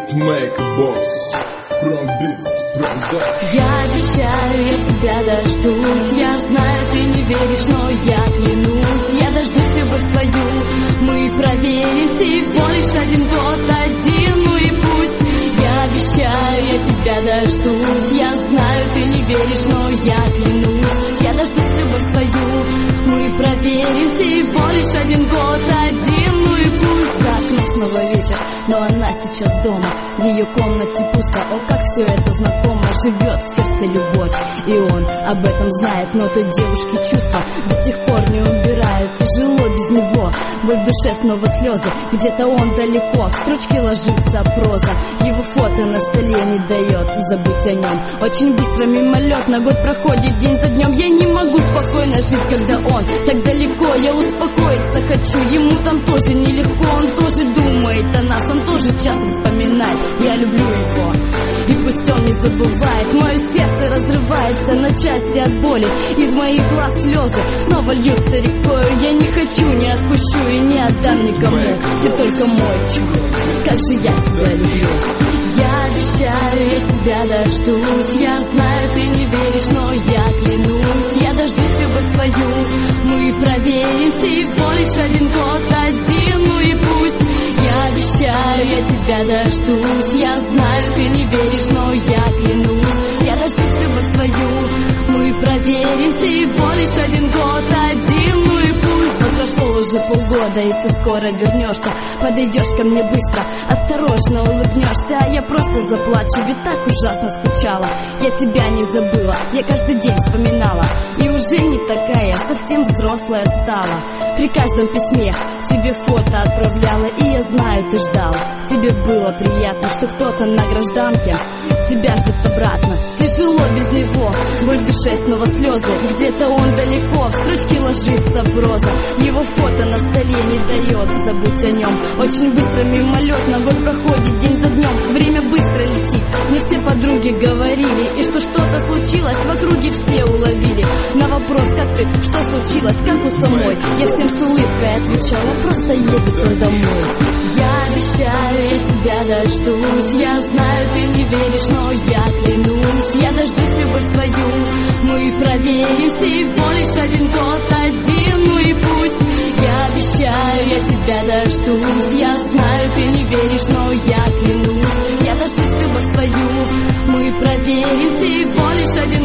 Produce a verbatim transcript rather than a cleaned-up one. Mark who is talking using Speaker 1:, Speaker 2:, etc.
Speaker 1: Beatmaker Boss from Beats Production.
Speaker 2: Я обещаю, я тебя дождусь. Я знаю, ты не веришь, но я клянусь. Я дождусь любовь свою. Мы проверим всего лишь один год, один, ну и пусть. Я обещаю, я тебя дождусь. Я знаю, ты не веришь, но я клянусь. Я дождусь любовь свою. Мы проверим всего лишь один год, один, ну и пусть. За окном снова вечер, но она сейчас дома. В ее комнате пусто, о, как все это знакомо. Живет в сердце любовь, и он об этом знает. Но той девушке чувства до сих пор не убирают. Тяжело без него, боль в душе, снова слезы. Где-то он далеко, в строчки ложится проза. Его фото на столе не дает забыть о нем. Очень быстро мимолетно год проходит день за днем. Я не могу спокойно жить, когда он так далеко. Я успокоиться хочу, ему там тоже нелегко. Он тоже думает о нас, он тоже часто вспоминает. Я люблю его, и пусть он не забывает. Мое сердце разрывается на части от боли. Из моих глаз слезы снова льются рекою. Я не хочу, не отпущу и не отдам никому. Ты только мой чудо, как же я тебя люблю. Я обещаю, я тебя дождусь. Я знаю, ты не веришь, но я клянусь. Я дождусь любовь свою. Мы проверим всего лишь один год, один, ну и пусть. Я обещаю, я тебя дождусь. Я знаю, ты не веришь, но я клянусь. Я дождусь любовь свою. Мы проверим всего лишь один год, один, ну и пусть. Но прошло уже полгода, и ты скоро вернешься. Подойдешь ко мне быстро, осторожно улыбнешься. А я просто заплачу, ведь так ужасно скучала. Я тебя не забыла, я каждый день вспоминала. И уже не такая, совсем взрослая стала. При каждом письме тебе фото отправляла. И я знаю, ты ждал. Тебе было приятно, что кто-то на гражданке тебя ждет обратно. Тяжело без него, боль в душе, снова слезы. Где-то он далеко, в строчки ложится проза. Его фото на столе не дает забыть о нем. Очень быстро мимолетно год проходит день за днем. Время быстро летит, мне все подруги говорили. И что что-то случилось, в округе все уловили. На вопрос, как ты, что случилось, как у самой, я всем с улыбкой отвечала, просто едет он домой. Я обещаю, я тебя дождусь. Я знаю, ты не веришь, но я клянусь. Я дождусь любовь свою. Мы проверим всего лишь один год, один, ну и пусть. Я обещаю, я тебя дождусь. Я знаю, ты не веришь, но я клянусь. Я дождусь любовь свою. Мы проверим всего лишь один